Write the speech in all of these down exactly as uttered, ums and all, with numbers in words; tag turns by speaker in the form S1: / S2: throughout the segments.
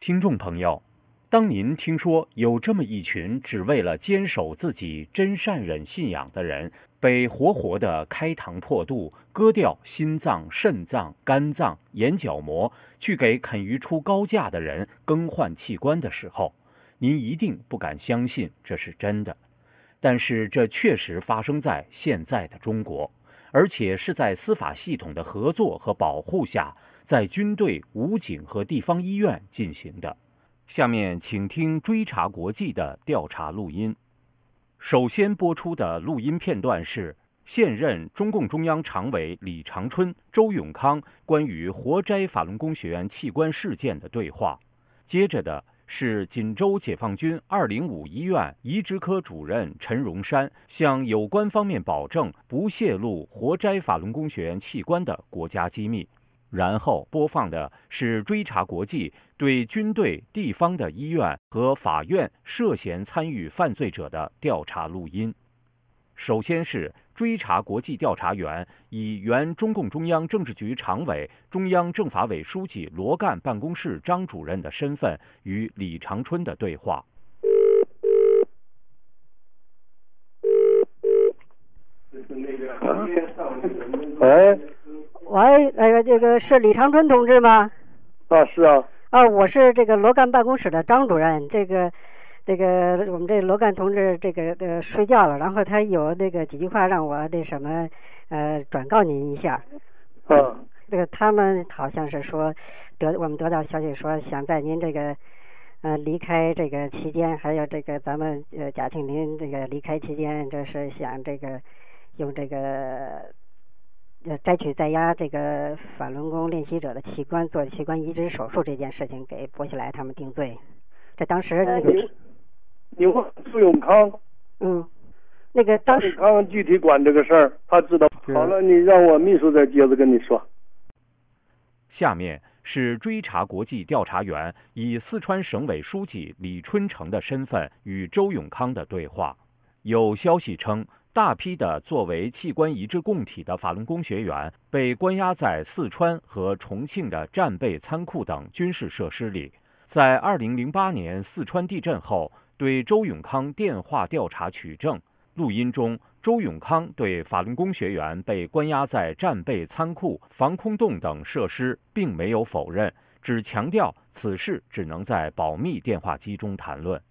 S1: 听众朋友，当您听说有这么一群只为了坚守自己真善忍信仰的人，被活活的开膛破肚，割掉心脏、肾脏、肝脏、眼角膜，去给肯于出高价的人更换器官的时候，您一定不敢相信这是真的。但是这确实发生在现在的中国，而且是在司法系统的合作和保护下，在军队、武警和地方医院进行的。下面请听追查国际的调查录音。首先播出的录音片段是现任中共中央常委李长春、周永康关于活摘法轮功学员器官事件的对话。接着的是锦州解放军二零五医院移植科主任陈荣山向有关方面保证不泄露活摘法轮功学员器官的国家机密。然后播放的是追查国际对军队、地方的医院和法院涉嫌参与犯罪者的调查录音。首先是追查国际调查员以原中共中央政治局常委、中央政法委书记罗干办公室张主任的身份与李长春的对话。
S2: 啊，喂。
S3: 喂，那个这个是李长春同志吗？
S2: 啊，是啊。
S3: 啊，我是这个罗干办公室的张主任。这个，这个我们这罗干同志这个呃睡觉了，然后他有那个几句话让我那什么呃转告您一下。
S2: 嗯。
S3: 这个他们好像是说得我们得到消息说想在您这个呃离开这个期间，还有这个咱们呃贾庆林这个离开期间，就是想这个用这个。呃，摘取在押这个法轮功练习者的器官做器官移植手术这件事情给薄熙来他们定罪。这当时那个，
S2: 你问苏永康，
S3: 嗯，那个当时
S2: 苏永康具体管这个事儿，他知道。好了，你让我秘书再接着跟你说。
S1: 下面是追查国际调查员以四川省委书记李春城的身份与周永康的对话。有消息称，大批的作为器官移植供体的法轮功学员被关押在四川和重庆的战备仓库等军事设施里。在二零零八年四川地震后，对周永康电话调查取证。录音中，周永康对法轮功学员被关押在战备仓库、防空洞等设施并没有否认，只强调此事只能在保密电话机中谈论。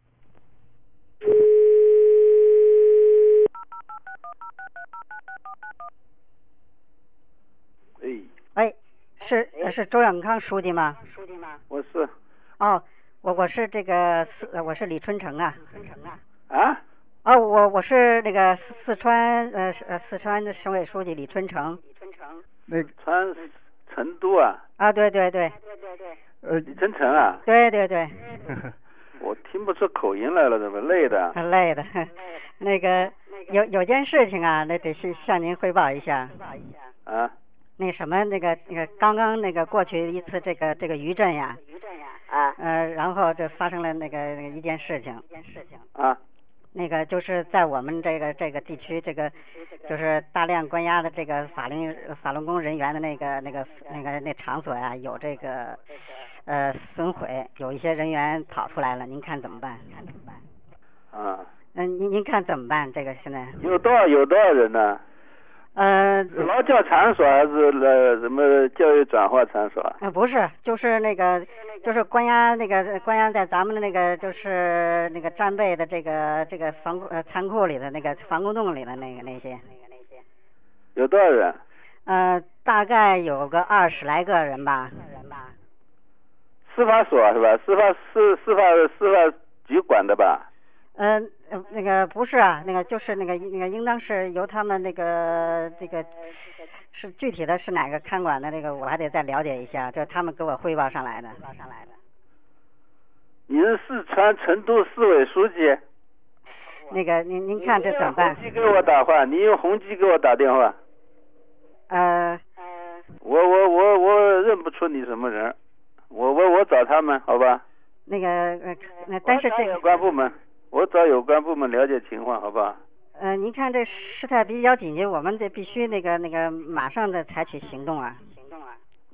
S3: 哎，是是周永康书记吗？书记吗？
S2: 我是。
S3: 哦，我我是这个四，我是李春城啊。春城啊。
S2: 啊？
S3: 哦，我我是那个四四川呃呃四川的省委书记李春城。李春城。
S2: 那川成都啊？
S3: 啊，对对对。对对对。
S2: 呃，李春城啊？
S3: 对对对。
S2: 我听不出口音来了，怎么累的？
S3: 很累的。那个有有件事情啊，那得是向您汇报一下。汇报一下。
S2: 啊？
S3: 那什么，那个那个刚刚那个过去一次这个这个余震呀，余震呀，啊，呃，然后这发生了那个那个一件事情，一件事情
S2: 啊，
S3: 那个就是在我们这个这个地区，这个就是大量关押的这个法轮法轮功人员的那个那个那个那场所呀，有这个呃损毁，有一些人员跑出来了，您看怎么办？看怎么办？
S2: 啊，
S3: 嗯，您您看怎么办？这个现在
S2: 有多少有多少人呢？
S3: 呃，
S2: 劳教场所还是呃什么教育转化场所？
S3: 呃，不是，就是那个，就是关押那个关押在咱们的那个，就是那个战备的这个这个防呃仓库里的那个防空洞里的那个那些那个那些。
S2: 有多少人？
S3: 呃，大概有个二十来个人吧。人吧。
S2: 司法所是吧？司法司司法司法局管的吧？
S3: 呃，那个不是啊，那个就是那个那个应当是由他们那个这个是具体的是哪个看管的，这个我还得再了解一下，这他们给我汇报上来的。汇报上来的。
S2: 你是四川成都市委书记？
S3: 那个您您看这怎么办？
S2: 你用宏基给我打话，你用宏基给我打电话。
S3: 呃。
S2: 我我我我认不出你什么人，我我我找他们，好吧？
S3: 那个呃，那但是这个
S2: 有关部门。我找有关部门了解情况，好不好？
S3: 呃，您看这事态比较紧急，我们得必须那个那个马上的采取行动啊！行动啊！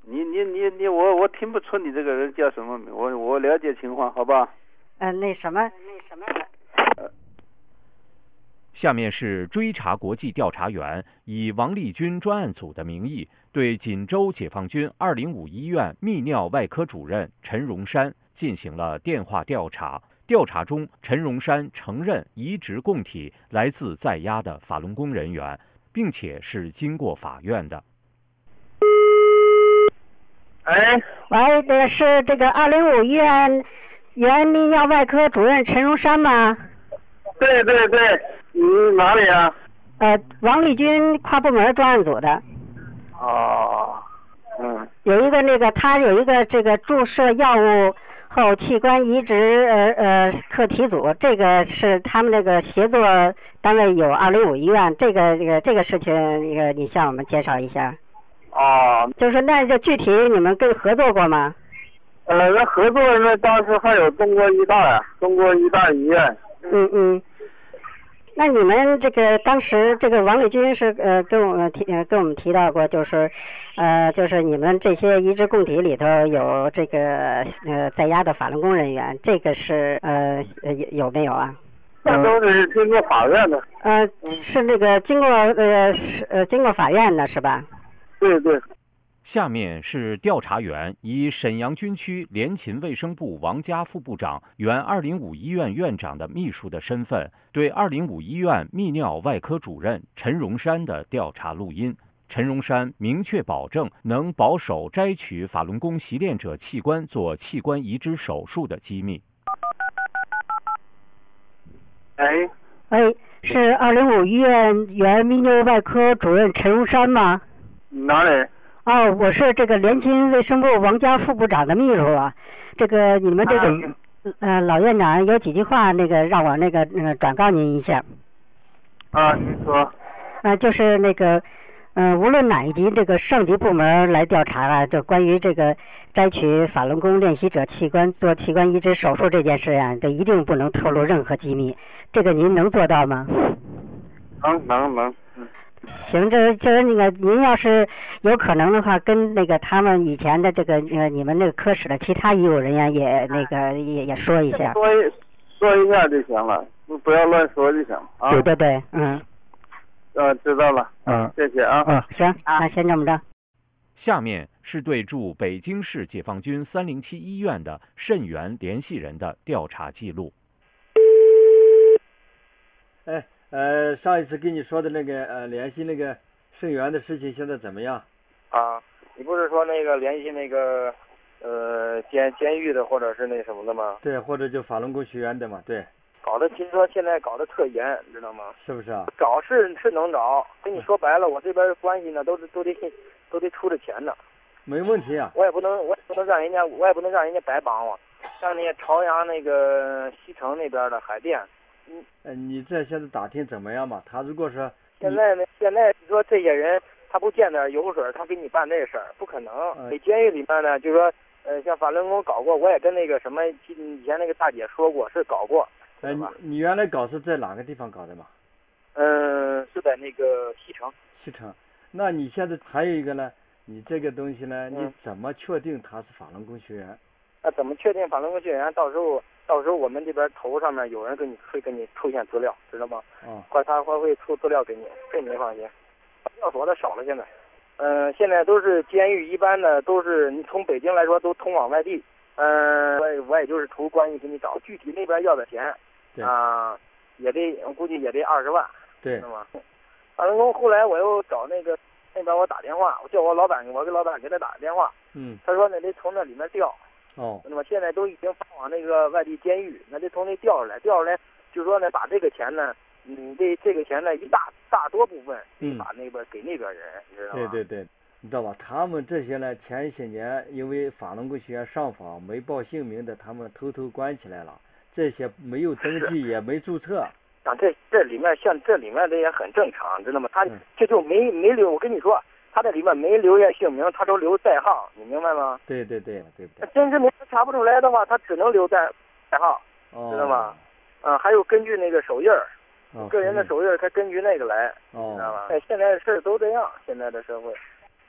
S2: 你你你你我我听不出你这个人叫什么名，我我了解情况，好吧？
S3: 呃，那什么那什么。
S1: 下面是追查国际调查员以王立军专案组的名义，对锦州解放军二零五医院泌尿外科主任陈荣山进行了电话调查。调查中，陈荣山承认移植供体来自在押的法轮功人员，并且是经过法院的。
S4: 哎，
S3: 喂，这个是这个二零五医院原泌尿外科主任陈荣山吗？
S4: 对对对，你哪里啊？
S3: 呃，王立军跨部门专案组的。
S4: 哦，嗯，
S3: 有一个那个他有一个这个注射药物后器官移植呃呃课题组，这个是他们那个协作单位有二零五医院，这个这个这个事情那个你向我们介绍一下。
S4: 哦，
S3: 就是那就具体你们跟合作过吗？
S4: 呃，那合作那当时还有中国医大呀，中国医大医院。
S3: 嗯嗯。那你们这个当时这个王立军是呃跟我们提呃跟我们提到过，就是呃就是你们这些移植供体里头有这个呃在押的法轮功人员，这个是呃有有没有啊？
S4: 那都是经过法院的。
S3: 呃，是那个经过呃是呃经过法院的是吧？
S4: 对对。
S1: 下面是调查员以沈阳军区联勤卫生部王家副部长、原二零五医院院长的秘书的身份，对二零五医院泌尿外科主任陈荣山的调查录音。陈荣山明确保证能保守摘取法轮功习练者器官做器官移植手术的机密。
S4: 哎，
S3: 哎，是二零五医院原泌尿外科主任陈荣山吗？
S4: 哪里？
S3: 哦，我是这个联勤卫生部王家副部长的秘书啊。这个你们这个、啊、呃老院长有几句话，那个让我那个那个转告您一下。
S4: 啊，您说。
S3: 呃，就是那个嗯、呃，无论哪一级这个上级部门来调查啊，就关于这个摘取法轮功练习者器官做器官移植手术这件事啊，就一定不能透露任何机密。这个您能做到吗？
S4: 能能能。
S3: 行，这就是那个您要是有可能的话，跟那个他们以前的这个呃你们那个科室的其他医务人员也那个也也说一下。
S4: 说一说一下就行了，不要乱说就行啊。
S3: 对对对，嗯。
S4: 呃，知道了，嗯，谢谢啊。
S3: 嗯，行，那先这么着。
S1: 下面是对驻北京市解放军三零七医院的肾源联系人的调查记录。
S5: 哎。呃，上一次跟你说的那个呃联系那个肾源的事情现在怎么样？
S6: 啊，你不是说那个联系那个呃监监狱的或者是那什么的吗？
S5: 对，或者就法轮功学员的嘛，对。
S6: 搞得听说现在搞得特严，知道吗？
S5: 是不是啊？
S6: 找是是能找，跟你说白了，我这边关系呢都是都得都得出着钱的。
S5: 没问题啊。
S6: 我也不能我也不能让人家我也不能让人家白帮我，像那些朝阳那个西城那边的海淀。
S5: 嗯，呃，你这现在打听怎么样嘛？他如果说
S6: 现在呢，现在你说这些人他不见点油水，他给你办这事儿不可能。
S5: 嗯、
S6: 在监狱里面呢，就说呃，像法轮功搞过，我也跟那个什么以前那个大姐说过，是搞过。
S5: 呃，你你原来搞是在哪个地方搞的嘛？
S6: 嗯，是在那个西城。
S5: 西城，那你现在还有一个呢？你这个东西呢，
S6: 嗯、
S5: 你怎么确定他是法轮功学员？
S6: 那怎么确定法轮功学员？到时候。到时候我们这边头上面有人给你会给你出现资料，知道吗？
S5: 哦。
S6: 或他会会出资料给你，这你放心。要所的少了现在，嗯、呃，现在都是监狱，一般的都是你从北京来说都通往外地，嗯、呃，我也我也就是图关系给你找，具体那边要的钱啊、呃，也得我估计也得二十万，
S5: 对，
S6: 知道吗？法轮功后来我又找那个那边我打电话，我叫我老板，我给老板给他打个电话，
S5: 嗯，
S6: 他说那得从那里面调。
S5: 哦，
S6: 那么现在都已经发往那个外地监狱，那得从那调出来，调出来，就说呢，把这个钱呢，你这这个钱呢，一大大多部分，
S5: 嗯，
S6: 把那边给那边人，你知道吗？
S5: 对对对，你知道吧？他们这些呢，前些年因为法轮功学员上访没报姓名的，他们偷偷关起来了，这些没有登记也没注册。
S6: 啊，这这里面像这里面这也很正常，知道吗？他、
S5: 嗯、
S6: 这就没没留，我跟你说。他这里面没留下姓名，他都留代号，你明白吗？
S5: 对对对，对不对？
S6: 真实名查不出来的话，他只能留代代号，
S5: 哦、
S6: 知道吗？啊，还有根据那个手印儿，
S5: 哦、
S6: 个人的手印儿，他根据那个来，
S5: 哦、
S6: 知道吗？哎，现在的事都这样，现在的社会。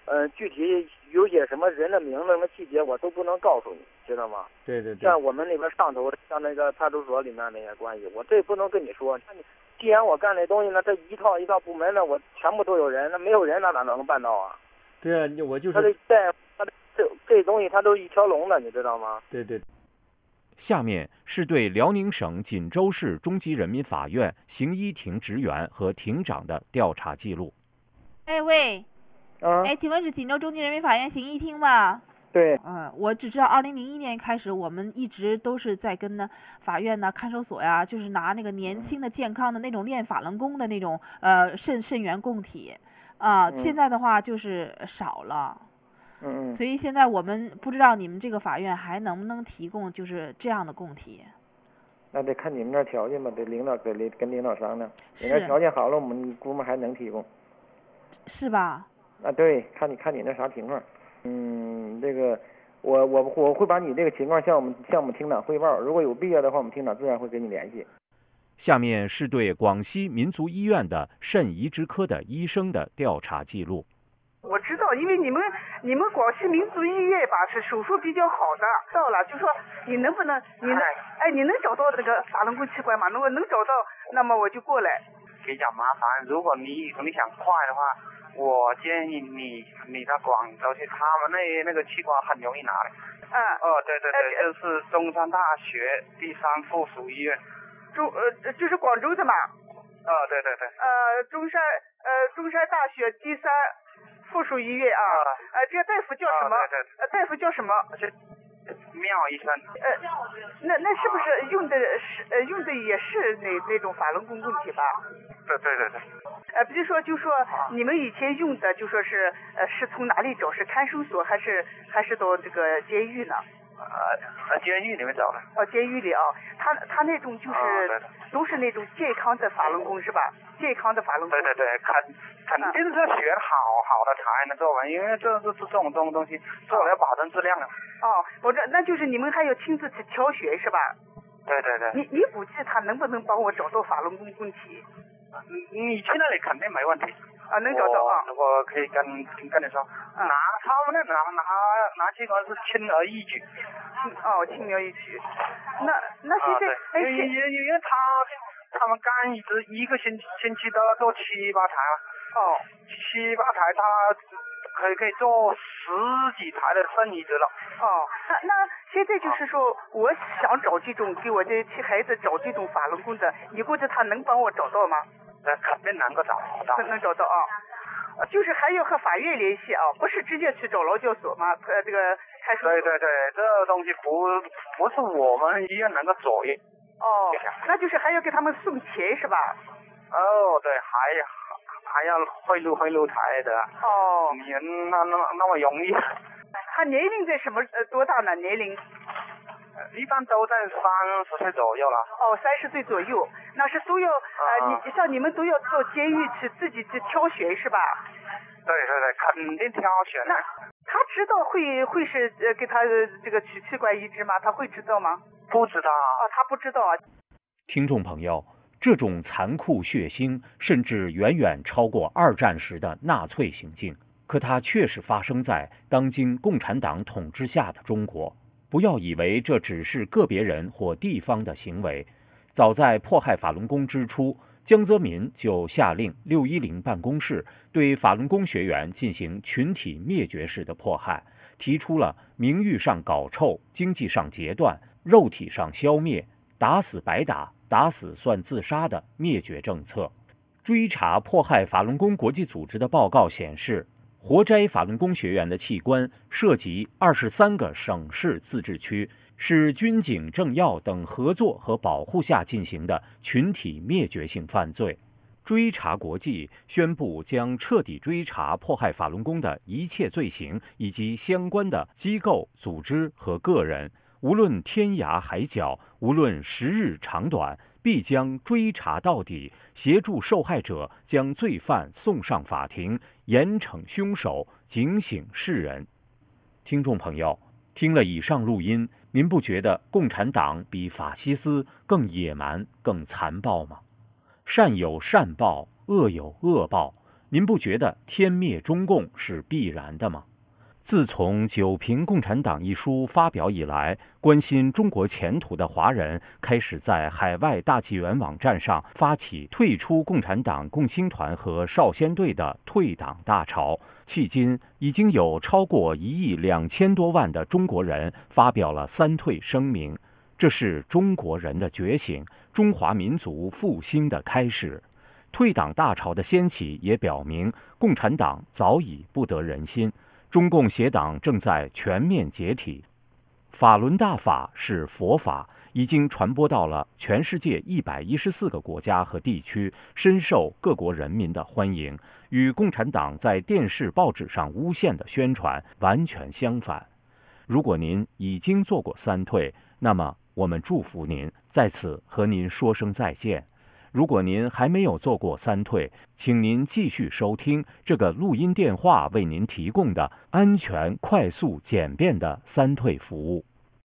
S6: 呃，具体有些什么人的名字、什么细节，我都不能告诉你，知道吗？
S5: 对对对。
S6: 像我们那边上头，像那个派出所里面那些关系，我这不能跟你说。那你既然我干这东西呢，这一套一套部门呢，我全部都有人，那没有人那哪能办到啊？
S5: 对啊，我就是。
S6: 他这在，他这这东西他都一条龙的，你知道吗？
S5: 对对。
S1: 下面是对辽宁省锦州市中级人民法院刑一庭职员和庭长的调查记录。
S7: 哎喂，
S4: 啊，
S7: 哎，请问是锦州中级人民法院刑一厅吗？
S4: 对。
S7: 嗯，我只知道二零零一年开始，我们一直都是在跟呢法院呢、看守所呀，就是拿那个年轻的、健康的那种练法轮功的那种呃肾肾源供体啊、呃
S4: 嗯，
S7: 现在的话就是少了。
S4: 嗯嗯。
S7: 所以现在我们不知道你们这个法院还能不能提供就是这样的供体。
S4: 那得看你们那条件吧，得领导跟领跟领导商量。你
S7: 是。
S4: 那条件好了，我们估摸还能提供。
S7: 是吧？
S4: 啊，对，看你看你那啥情况。嗯，这个我我我会把你这个情况向我们向我们厅长汇报，如果有必要的话，我们厅长自然会跟你联系。
S1: 下面是对广西民族医院的肾移植科的医生的调查记录。
S8: 我知道，因为你们你们广西民族医院吧是手术比较好的，到了就说你能不能你能哎你能找到这个法轮功器官吗？如果能找到，那么我就过来。
S9: 比较麻烦，如果你你想快的话，我建议你你到广州去，他们那那个器官很容易拿的。
S8: 嗯。
S9: 哦，对对对，这是中山大学第三附属医院。
S8: 中呃就是广州的嘛。
S9: 哦，对对对。
S8: 呃，中山呃中山大学第三附属医院啊。呃，这个大夫叫什么？
S9: 哦、对对。
S8: 呃，大夫叫什么？
S9: 妙医生。
S8: 呃，那那是不是用的是呃用的也是那那种法轮功供体吧？
S9: 对对对对。
S8: 呃，比如说就说你们以前用的就说是呃是从哪里找？是看守所还是还是到这个监狱呢？
S9: 呃，监狱里面找的。
S8: 哦，监狱里啊，他他那种就是、
S9: 哦、
S8: 都是那种健康的法轮功是吧？健康的法轮功。
S9: 对对对，肯肯定是选好好的才能做完，因为这这这这种东东西做了要保证质量啊。
S8: 哦，我这那就是你们还要亲自去挑选是吧？
S9: 对对对。
S8: 你你估计他能不能帮我找到法轮功供体？
S9: 你你去那里肯定没问题。
S8: 啊，能找到啊。
S9: 我我可以跟跟你说，
S8: 嗯、
S9: 拿他们那拿拿拿器官是轻而易举。
S8: 轻哦，轻而易举。那那现在、
S9: 啊、
S8: 哎，
S9: 因为因为因为他他们干一直一个星期星期都要做七八台啊。
S8: 哦。
S9: 七八台他可以可以做十几台的肾移植了。
S8: 哦，那那现在就是说，我想找这种给我这七孩子找这种法轮功的，你估计他能帮我找到吗？
S9: 那肯定能够找到。
S8: 能能找到啊，就是还要和法院联系啊，不是直接去找劳教所吗？呃，这个看守所。
S9: 对对对，这东西不不是我们医院能够左右。
S8: 哦，那就是还要给他们送钱是吧？
S9: 哦，对，还还要贿赂贿赂台的。
S8: 哦。
S9: 你那那那么容易？
S8: 他年龄在什么呃多大呢？年龄？
S9: 一般都在三十岁左右了。
S8: 哦，三十岁左右，那是都要呃，
S9: 啊、
S8: 你像你们都要到监狱去自己去挑选是吧？
S9: 对对对，肯定挑选。
S8: 那他知道会会是呃给他这个取器官移植吗？他会知道吗？
S9: 不知道。
S8: 哦，他不知道啊。
S1: 听众朋友，这种残酷血腥，甚至远远超过二战时的纳粹行径，可它确实发生在当今共产党统治下的中国。不要以为这只是个别人或地方的行为，早在迫害法轮功之初，江泽民就下令六一零办公室对法轮功学员进行群体灭绝式的迫害，提出了名誉上搞臭、经济上截断、肉体上消灭、打死白打、打死算自杀的灭绝政策。追查迫害法轮功国际组织的报告显示，活摘法轮功学员的器官涉及二十三个省市自治区，是军警政要等合作和保护下进行的群体灭绝性犯罪。追查国际宣布将彻底追查迫害法轮功的一切罪行以及相关的机构、组织和个人，无论天涯海角，无论时日长短，必将追查到底，协助受害者将罪犯送上法庭，严惩凶手，警醒世人。听众朋友，听了以上录音，您不觉得共产党比法西斯更野蛮、更残暴吗？善有善报，恶有恶报， 您不觉得天灭中共是必然的吗？自从《九评共产党》一书发表以来，关心中国前途的华人开始在海外大纪元网站上发起退出共产党共青团和少先队的退党大潮。迄今已经有超过一亿两千多万的中国人发表了三退声明，这是中国人的觉醒，中华民族复兴的开始。退党大潮的掀起也表明，共产党早已不得人心，中共邪党正在全面解体。法轮大法是佛法，已经传播到了全世界一百一十四个国家和地区，深受各国人民的欢迎，与共产党在电视报纸上诬陷的宣传完全相反。如果您已经做过三退，那么我们祝福您，在此和您说声再见。如果您还没有做过三退，请您继续收听这个录音电话为您提供的安全、快速、简便的三退服务。